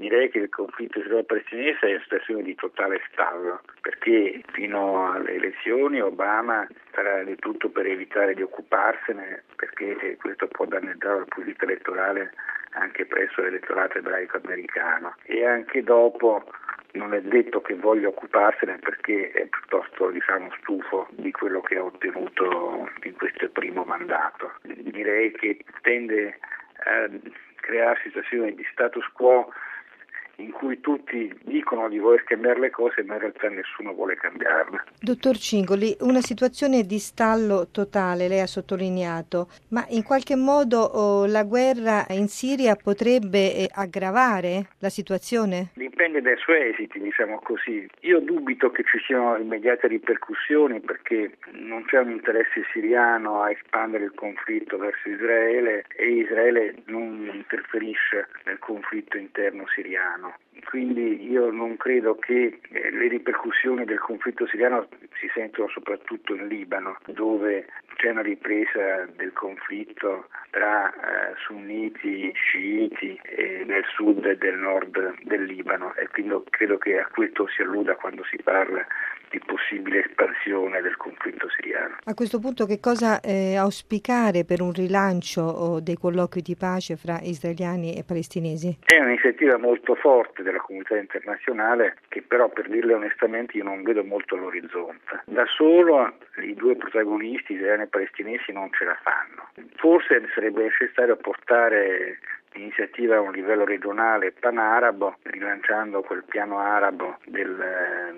Direi che il conflitto israelo-palestinese è una situazione di totale stallo, perché fino alle elezioni Obama farà di tutto per evitare di occuparsene, perché questo può danneggiare la politica elettorale anche presso l'elettorato ebraico americano, e anche dopo non è detto che voglia occuparsene, perché è piuttosto stufo di quello che ha ottenuto in questo primo mandato. Direi che tende a crearsi situazioni di status quo in cui tutti dicono di voler cambiare le cose, ma in realtà nessuno vuole cambiarle. Dottor Cingoli, una situazione di stallo totale, lei ha sottolineato, ma in qualche modo la guerra in Siria potrebbe aggravare la situazione? Dipende dai suoi esiti, così. Io dubito che ci siano immediate ripercussioni, perché non c'è un interesse siriano a espandere il conflitto verso Israele, e Israele non interferisce nel conflitto interno siriano. Quindi io non credo che le ripercussioni del conflitto siriano si sentono soprattutto in Libano, dove c'è una ripresa del conflitto tra sunniti, sciiti nel sud e del nord del Libano, e quindi credo che a questo si alluda quando si parla di possibile espansione del conflitto siriano. A questo punto che cosa auspicare per un rilancio dei colloqui di pace fra israeliani e palestinesi? È un'iniziativa molto forte della comunità internazionale, che però, per dirle onestamente, io non vedo molto all'orizzonte. Da solo i due protagonisti, israeliani e palestinesi, non ce la fanno. Forse sarebbe necessario portare l'iniziativa a un livello regionale panarabo, rilanciando quel piano arabo del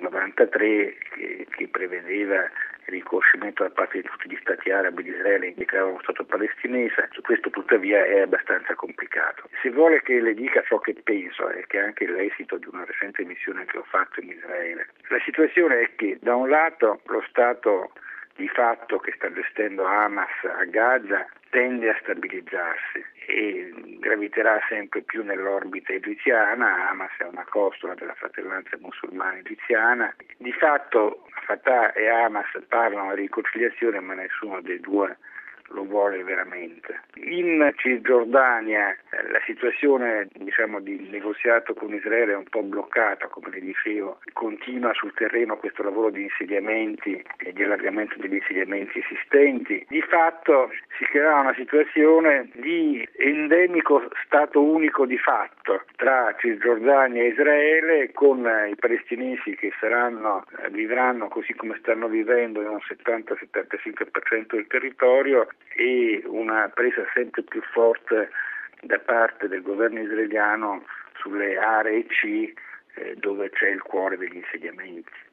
93 che prevedeva il riconoscimento da parte di tutti gli stati arabi di Israele che creava uno Stato palestinese. Questo tuttavia è abbastanza complicato. Se vuole che le dica ciò che penso, e che è anche l'esito di una recente missione che ho fatto in Israele, la situazione è che da un lato lo Stato di fatto che sta gestendo Hamas a Gaza tende a stabilizzarsi e graviterà sempre più nell'orbita egiziana. Hamas è una costola della fratellanza musulmana egiziana. Di fatto Fatah e Hamas parlano di riconciliazione, ma nessuno dei due lo vuole veramente. In Cisgiordania la situazione di negoziato con Israele è un po' bloccata, come le dicevo. Continua sul terreno questo lavoro di insediamenti e di allargamento degli insediamenti esistenti. Di fatto si creerà una situazione di endemico Stato unico di fatto tra Cisgiordania e Israele, con i palestinesi che vivranno così come stanno vivendo in un 70-75% del territorio, e una presa sempre più forte da parte del governo israeliano sulle aree C, dove c'è il cuore degli insediamenti.